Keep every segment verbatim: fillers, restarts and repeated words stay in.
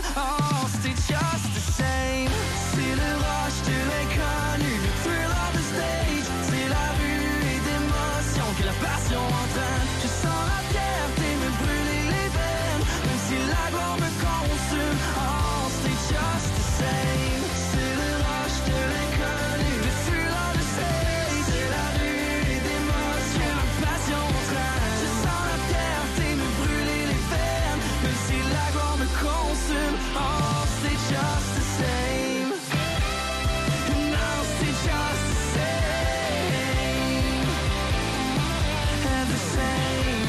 Oh, c'était just the same. C'est le rush de l'inconnu, le thriller de stage. C'est la ruée d'émotions que la passion entraîne. Je sens la fierté me brûler les veines, même si la gloire me consume. Oh, c'était just the same. C'est le rush de l'inconnu, le thriller de stage. C'est la ruée d'émotions que la passion entraîne. Je sens la fierté me brûler les veines, même si la gloire me consume. Oh, c'est just the same. Now c'est just the same. And the same.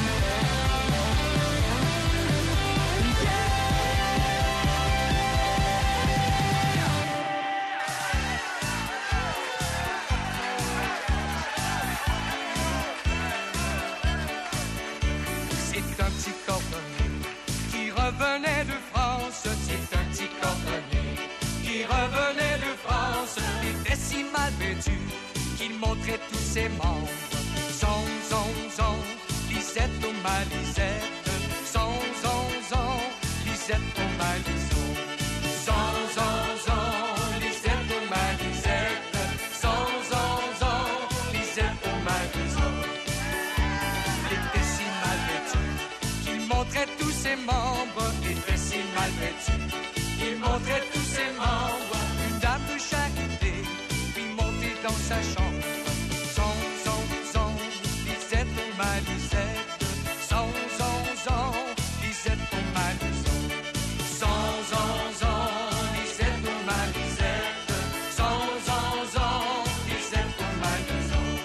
C'est un petit cordonnier qui revenait de France. C'est un petit cordonnier qui revenait de France. Il était si mal vêtu qu'il montrait tous ses membres. Zon, zon, zon, Lisette au mal, Lisette. Zon, zon, zon, Lisette au mal, Lisette. Zon, zon, zon, Lisette au mal, Lisette. Zon, zon, zon, Lisette au mal, Lisette. Il était si mal vêtu qu'il montrait tous ses membres. Il était si mal vêtu qu'il montrait tous ses membres. Une dame de charité lui monter dans sa chambre. Son, son, son, Lisette au mal, Lisette. Son, son, son, Lisette au mal, Lisette. Son, son, son, Lisette au mal, Lisette. Son, son, son, Lisette au mal, Lisette.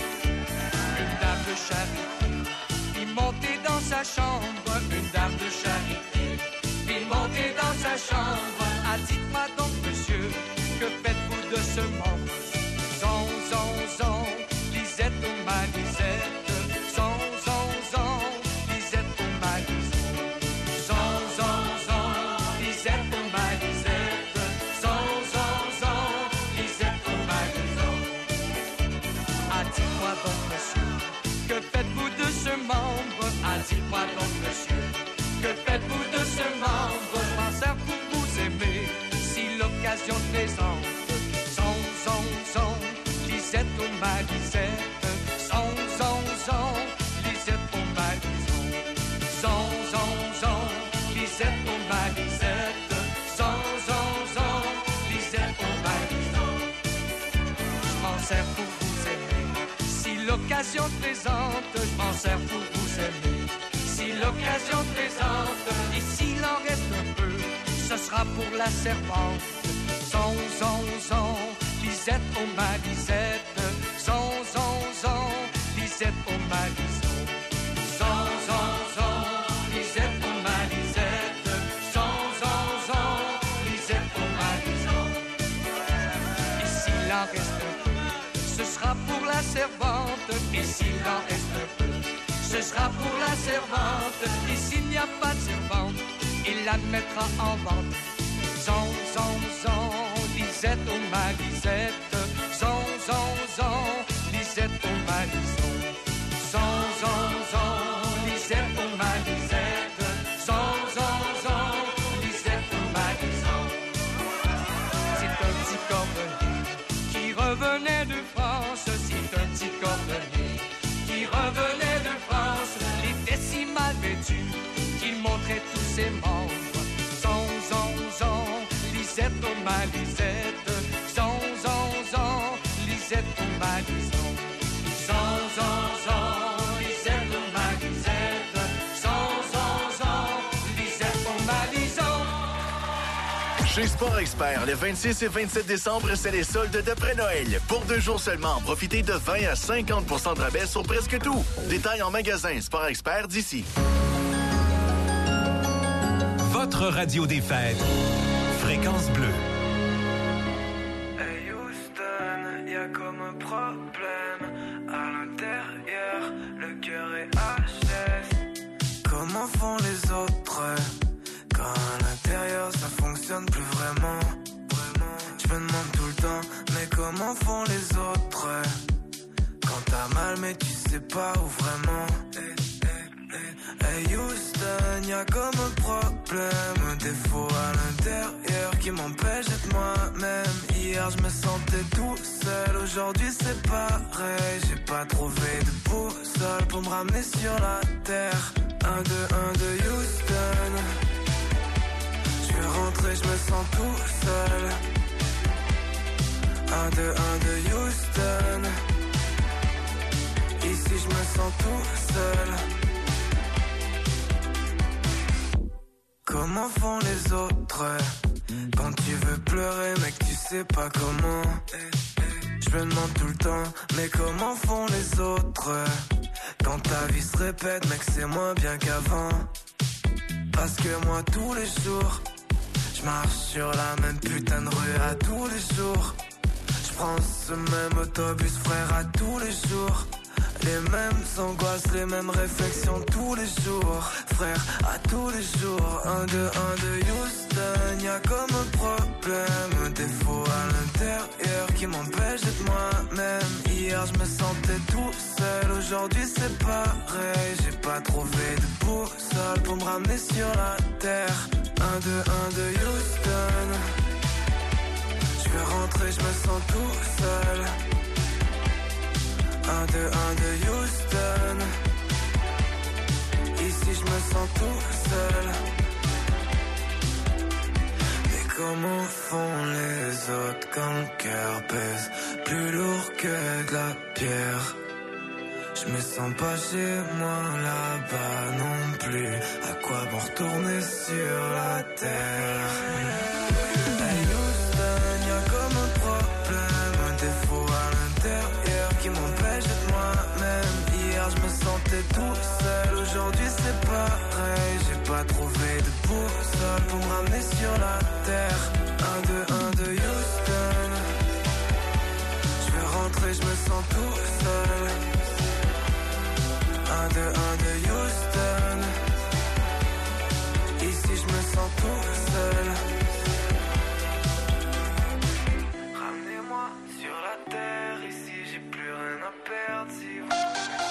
Une dame de charité puis monter dans sa chambre. Une dame de charité puis monter dans sa chambre. Ah, dites-moi donc, monsieur, que faites-vous de ce membre? Zon, zon, zon, Lisette au mal, Lisette. Zon, zon, zon, Lisette au mal, Lisette. Zon, zon, zon, Lisette au mal, Lisette. Zon, zon, zon, Lisette au mal, Lisette. Ah, dites-moi donc, monsieur, que faites-vous de ce membre? Ah, dites-moi donc, monsieur, que faites-vous de ce membre? Je m'en sers pour vous aimer, si l'occasion se présente. Son, son, son, Lisette au mal, Lisette. Son, son, son, Lisette au mal, Lisette. Son, son, son, Lisette au mal, Lisette. Son, son, son, Lisette au mal, Lisette. Je m'en sers pour vous aimer, si l'occasion se présente. Je m'en sers pour vous aimer, si l'occasion se présente. Et s'il en reste un peu, ce sera pour la servante. Son, son, son, Lisette au mal, Lisette. Son, son, son, Lisette au mal, Lisette. Son, son, son, Lisette au mal, Lisette. Son, son, son, Lisette au mal, Lisette. Et s'il en reste un peu, ce sera pour la servante. Et s'il en reste un peu, ce sera pour la servante. Et s'il n'y a pas de servante, il la mettra en vente. Son, son, son, Lisette au mal, Lisette. Son, son, son, Lisette au mal, Lisette. Son, son, son, Lisette au mal, Lisette. Son, son, son, Lisette au mal, Lisette. C'est un petit cordonnier qui revenait de France. C'est un petit cordonnier qui revenait de France. Il était si mal vêtu qu'il montrait tous ses membres. Son, son, son, Lisette au mal, Lisette. Son, son, son, Lisette au mal, Lisette. Son, son, son, Lisette au mal, Lisette. Son, son, son, Lisette au mal, Lisette. Chez Sport Expert, le vingt-six et vingt-sept décembre, c'est les soldes d'après-Noël. Pour deux jours seulement, profitez de vingt à cinquante pour cent de rabais sur presque tout. Détails en magasin Sport Expert d'ici. Votre radio des fêtes. Fréquence Bleue. Hey Houston, y'a comme un problème à l'intérieur, le cœur est H S. Comment font les autres quand à l'intérieur ça fonctionne plus vraiment? Je me demande tout le temps, mais comment font les autres quand t'as mal mais tu sais pas où vraiment? Hey, hey, hey. Hey Houston, y'a comme un problème, un défaut à l'intérieur qui m'empêche d'être moi-même. Hier je me sentais tout seul, aujourd'hui c'est pareil. J'ai pas trouvé de boussole pour me ramener sur la terre. Un, deux, un de Houston. Je vais rentrer, je me sens tout seul. Un, deux, un de Houston. Ici je me sens tout seul. Comment font les autres quand tu veux pleurer mec tu sais pas comment. Je me demande tout le temps mais comment font les autres quand ta vie se répète mec c'est moins bien qu'avant. Parce que moi tous les jours je marche sur la même putain de rue à tous les jours. Je prends ce même autobus frère à tous les jours. Les mêmes angoisses, les mêmes réflexions tous les jours. Frère, à tous les jours. Un de, un de Houston. Y'a comme un problème, un défaut à l'intérieur qui m'empêche d'être moi-même. Hier je me sentais tout seul, aujourd'hui c'est pareil. J'ai pas trouvé de boussole pour me ramener sur la terre. Un de, un de Houston. Je vais rentrer, je me sens tout seul. Un de, un de Houston. Ici je me sens tout seul. Mais comment font les autres quand le cœur pèse plus lourd que de la pierre? Je me sens pas chez moi là-bas non plus. À quoi bon retourner sur la terre? Hey Houston, y'a comme un problème, un défaut à l'intérieur qui m'empêche d'être moi-même. Hier je me sentais tout seul, aujourd'hui c'est pareil. J'ai pas trouvé de boussole pour me ramener sur la terre. Un de, un de Houston. Je vais rentrer, je me sens tout seul. Un de, un de Houston. Ici je me sens tout seul. Ramenez-moi sur la terre, ici j'ai plus rien à perdre si vous...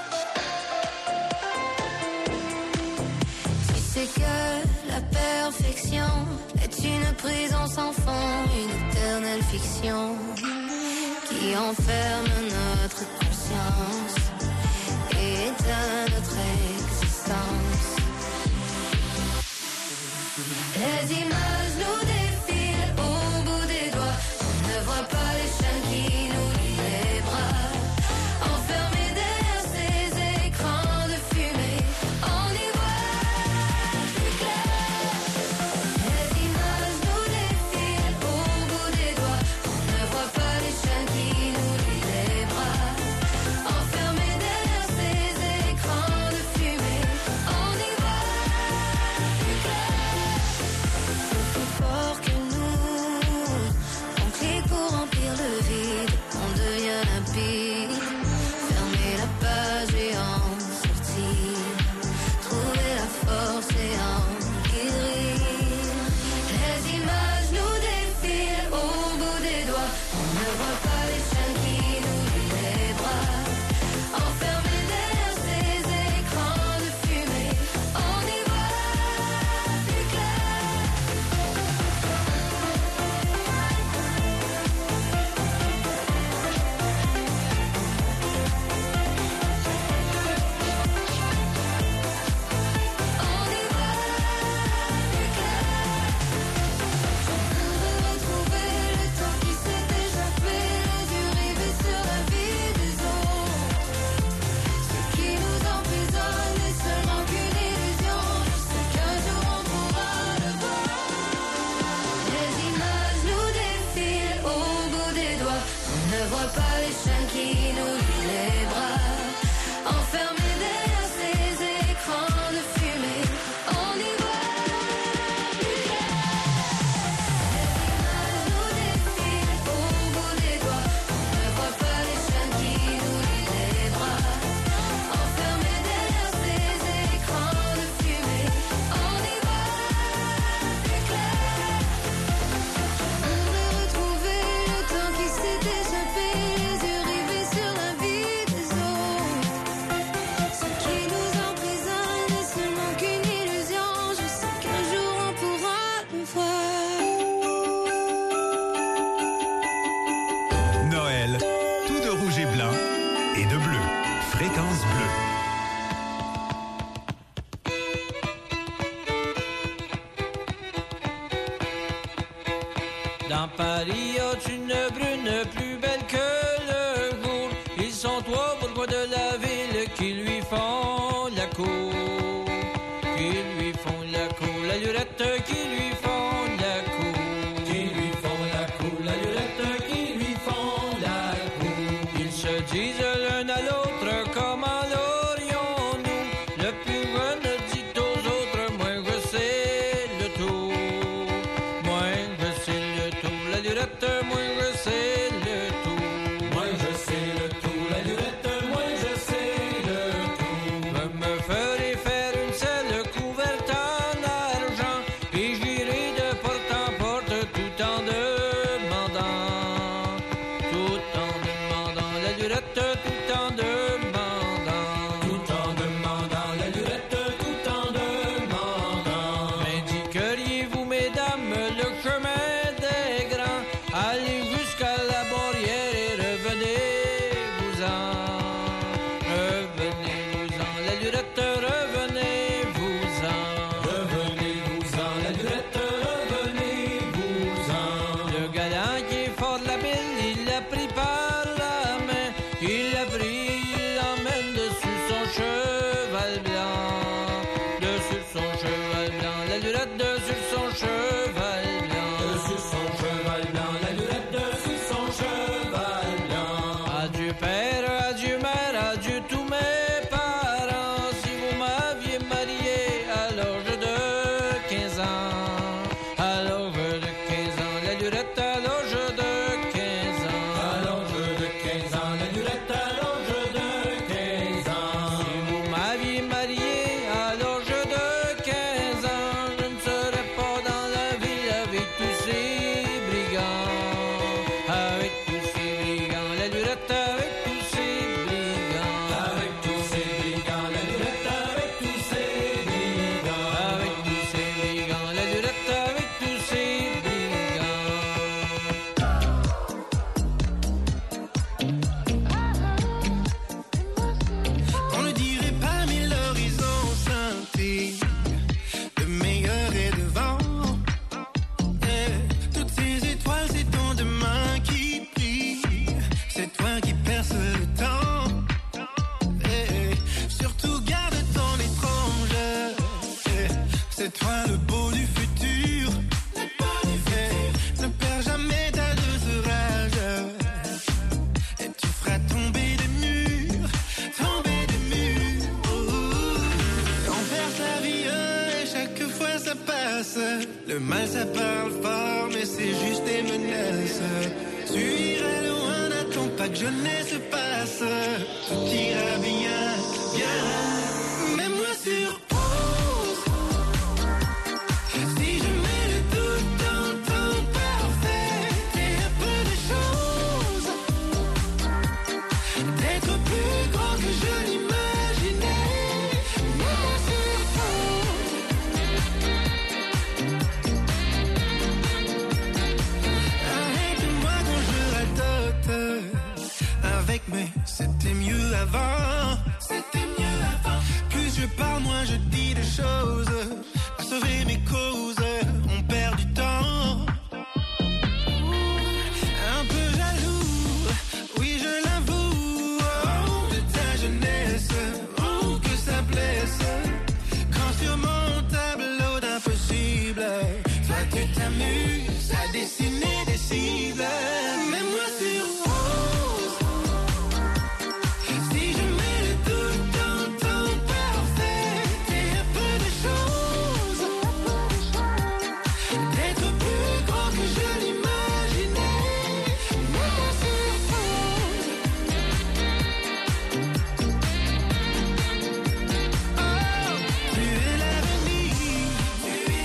Tu sais que la perfection est une prison sans fond, une éternelle fiction qui enferme notre conscience et éteint notre existence. Les images nous défilent au bout des doigts. On ne voit pas les chiens qui nous lient les bras. Enfermés derrière ces écrans de fumée, on y voit plus clair. Les images nous défilent au bout des doigts. On ne voit pas les chiens qui nous lient les bras. Enfermés derrière ces écrans de fumée. Dans Paris, y a une brune plus belle que le jour. Ils sont trois bourgeois de la ville qui lui font la cour. Qui lui font la cour, la lurette qui lui font la cour. Qui lui font la cour, la lurette qui lui font la cour. Ils se disent l'un à l'autre comment l'aurions-nous. Le plus jeune dit aux autres, moi je sais le tour. Moi je sais le tour, la lurette, moi je sais le tour. Moi je sais le tour, la lurette, moi je sais le tour. Je me ferai faire une selle couverte en argent et j'irai de porte en porte tout en demandant, tout en demandant la lurette, tout en demandant, tout en demandant la lurette, tout en demandant. M'indiqueriez-vous, mesdames, le chemin des grands? Allez jusqu'à la barrière et revenez-vous-en, revenez-vous-en, la lurette, revenez-vous-en, revenez-vous-en, la lurette, revenez-vous-en. Le galant qui est fort de la bille, il l'a pris par la main, il l'a pris, il l'emmène dessus son cheval blanc, dessus son cheval blanc, la lurette dessus son cheval blanc, dessus son cheval blanc, la lurette dessus son cheval blanc. Adieu père, adieu mère, adieu tous mes parents. Si vous m'aviez marié à l'âge de quinze ans, à l'âge de quinze ans, la lurette à l'âge de quinze ans, à l'âge de quinze ans, la lurette à l'âge de quinze ans. Si vous m'aviez marié à l'âge de quinze ans, je ne serais pas dans la ville avec tous ces brigands, avec tous ces brigands, la lurette avec tous ces brigands, avec tous ces brigands, la lurette avec tous ces brigands, avec tous ces brigands, la lurette avec tous ces brigands. On ne dirait pas, mais l'horizon scintille. Le meilleur est devant. Eh, toutes ces étoiles, c'est ton demain qui brille. C'est toi qui perce le temps. Eh, surtout garde ton étrange. Eh, c'est toi le beau du futur. Eh, ne perds jamais ta douce rage. Et tu feras tomber des murs, tomber des murs. Oh, on perce la vie et chaque fois ça passe. Le mal ça parle fort, mais c'est juste des menaces. Tu iras loin, n'attends pas que jeunesse passe. Tout ira bien, bien. Mets-moi sur pause. Si je mets le tout en temps parfait et un peu de choses, d'être plus grand que je l'imaginais. Mets-moi sur pause. Arrête-moi quand je radote. Avec mais c'était mieux avant. C'était mieux avant. Plus je parle, moins je dis des choses. À sauver mes causes, on perd du temps. Un peu jaloux, oui je l'avoue. Oh, de ta jeunesse, oh que ça blesse. Quand sur mon tableau d'impossible, toi tu t'amuses à dessiner